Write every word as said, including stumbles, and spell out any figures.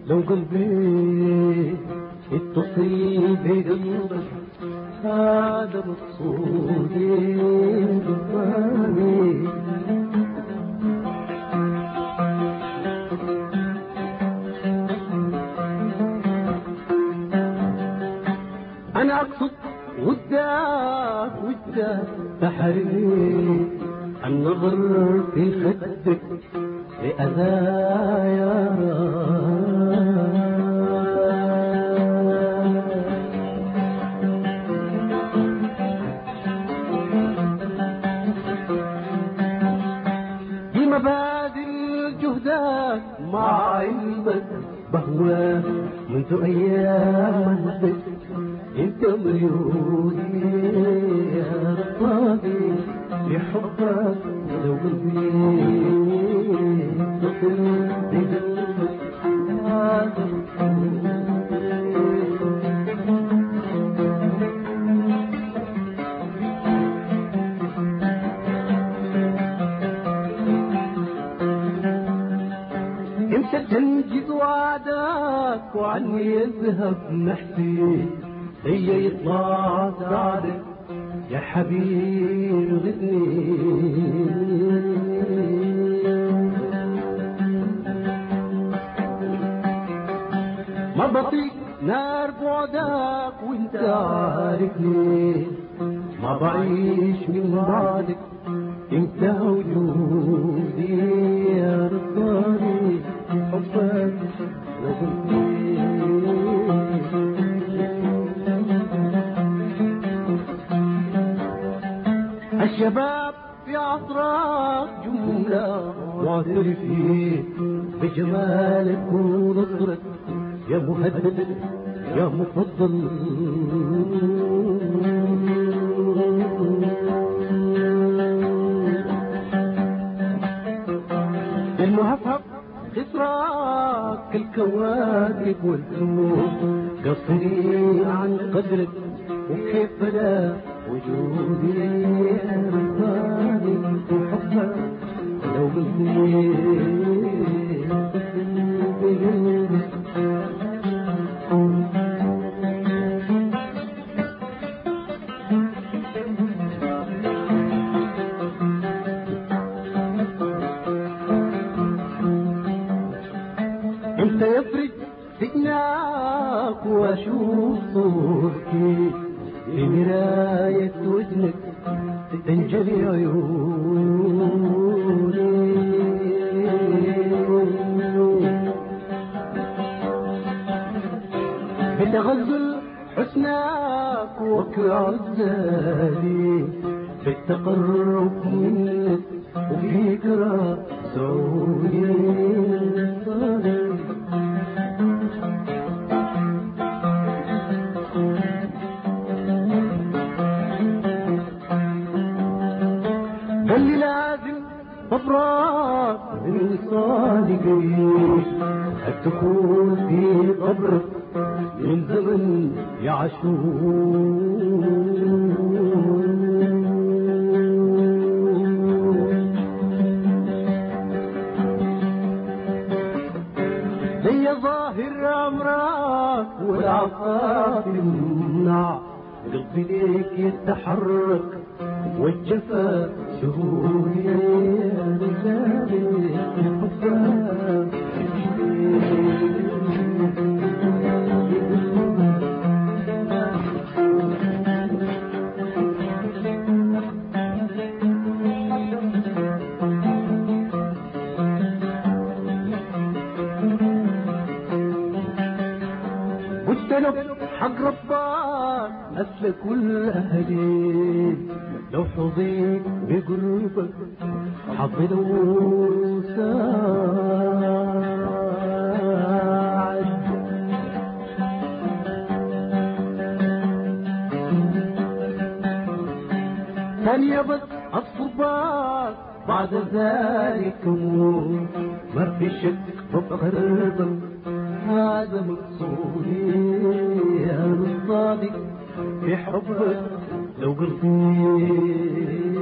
لو قلبي اتصل بقلبك هذا مقصودي قدامي. أنا أقصد وداك وداك تحريك النظر في خدك لأذايا. دي مبادئ الجهدات مع علمك بهواك منذ أيام مهدك انت ميولي يا رفاقي لحبك لو قلبي تصل بقلبك انت تنجز وعدك وعني يذهب نحسي هي يطلع سعدك يا حبيب غدني. ما بطيق نار بعدك وانت عارفني ما بعيش من بعدك انت وجودي يا رضاني حبك وقلبي. الشباب في عصرك جملة معترفين بجمالك ونصرك يا مهدد يا مفضل. المهفهف خسراك الكواكب والكون قصري عن قدرك وكيف بدا وجودي يا رضاني وحبك لو قلبي انت يفرج سجناك واشوف صورتي في مراية وجنك تنجلي عيوني. بتغزل حسناك وكر عزالي بالتقرب منك وفكرة سعودي. اللي لازم صبرك من صادقين الدخول في قبرك من زمن يعشون. زي ظاهر امرك والعصا تمنع قلبي ليك يتحرك والجفا شهوري يا رجالي حبك. قلت لك حق ربك مثل كل أهلي لو حظيت بقربك حظي لو ساعد. ثانية بس أصبك بعد ذلك موت ما في شك بقربك هذا مقصودي يا الصادق في حبك لو قلبي